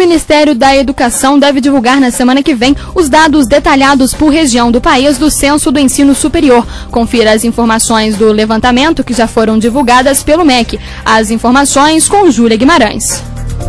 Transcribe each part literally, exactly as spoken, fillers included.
Ministério da Educação deve divulgar na semana que vem os dados detalhados por região do país do Censo do Ensino Superior. Confira as informações do levantamento que já foram divulgadas pelo M E C. As informações com Júlia Guimarães.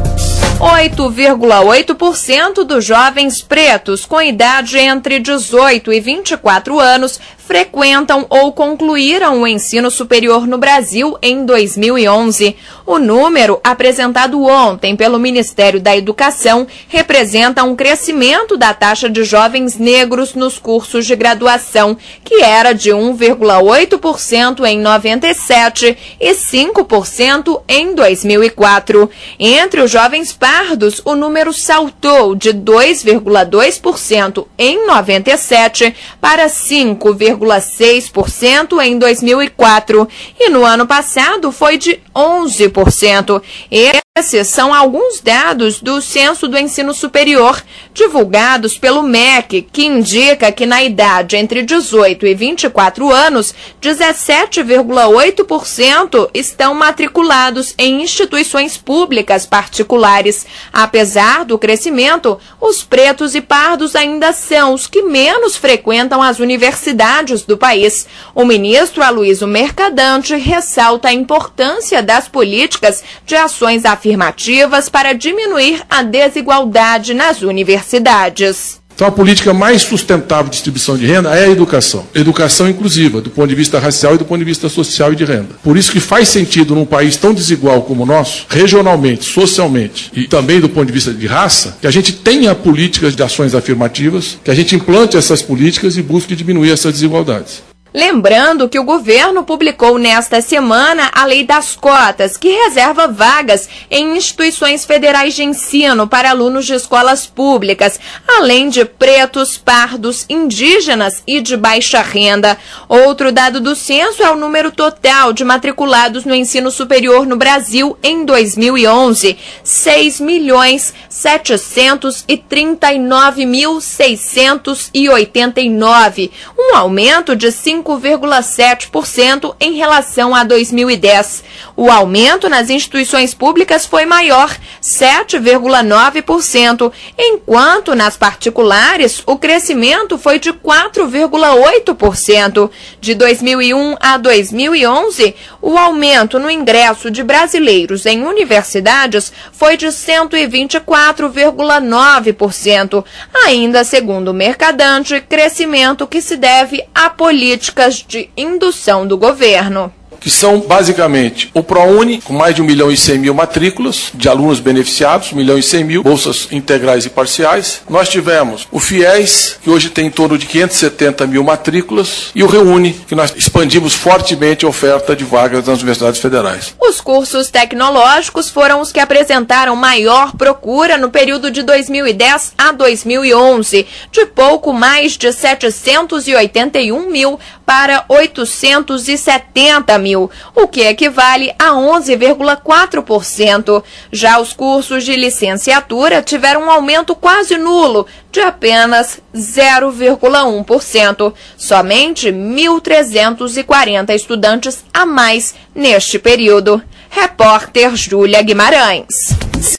oito vírgula oito por cento dos jovens pretos com idade entre dezoito e vinte e quatro anos frequentam ou concluíram o ensino superior no Brasil em dois mil e onze. O número, apresentado ontem pelo Ministério da Educação, representa um crescimento da taxa de jovens negros nos cursos de graduação, que era de um vírgula oito por cento em noventa e sete e cinco por cento em dois mil e quatro. Entre os jovens pardos, o número saltou de dois vírgula dois por cento em noventa e sete para cinco vírgula seis por cento em dois mil e quatro e no ano passado foi de onze por cento. Esses são alguns dados do Censo do Ensino Superior, divulgados pelo M E C, que indica que na idade entre dezoito e vinte e quatro anos, dezessete vírgula oito por cento estão matriculados em instituições públicas particulares. Apesar do crescimento, os pretos e pardos ainda são os que menos frequentam as universidades do país. O ministro Aloysio Mercadante ressalta a importância das políticas de ações afirmativas para diminuir a desigualdade nas universidades. Então, a política mais sustentável de distribuição de renda é a educação. Educação inclusiva, do ponto de vista racial e do ponto de vista social e de renda. Por isso que faz sentido, num país tão desigual como o nosso, regionalmente, socialmente e também do ponto de vista de raça, que a gente tenha políticas de ações afirmativas, que a gente implante essas políticas e busque diminuir essas desigualdades. Lembrando que o governo publicou nesta semana a Lei das Cotas, que reserva vagas em instituições federais de ensino para alunos de escolas públicas, além de pretos, pardos, indígenas e de baixa renda. Outro dado do censo é o número total de matriculados no ensino superior no Brasil em dois mil e onze, seis milhões setecentos e trinta e nove mil seiscentos e oitenta e nove, um aumento de cinco vírgula sete por cento em relação a dois mil e dez. O aumento nas instituições públicas foi maior, sete vírgula nove por cento, enquanto nas particulares o crescimento foi de quatro vírgula oito por cento. De dois mil e um a dois mil e onze, o aumento no ingresso de brasileiros em universidades foi de cento e vinte e quatro vírgula nove por cento. Ainda segundo o Mercadante, crescimento que se deve a políticas de indução do governo. Que são, basicamente, o ProUni, com mais de um milhão e cem mil matrículas de alunos beneficiados, um milhão e cem mil, bolsas integrais e parciais. Nós tivemos o FIES, que hoje tem em torno de quinhentas e setenta mil matrículas, e o REUNI, que nós expandimos fortemente a oferta de vagas nas universidades federais. Os cursos tecnológicos foram os que apresentaram maior procura no período de dois mil e dez a dois mil e onze, de pouco mais de setecentos e oitenta e um mil para oitocentos e setenta mil, o que equivale a onze vírgula quatro por cento. Já os cursos de licenciatura tiveram um aumento quase nulo, de apenas zero vírgula um por cento. Somente mil trezentos e quarenta estudantes a mais neste período. Repórter Júlia Guimarães.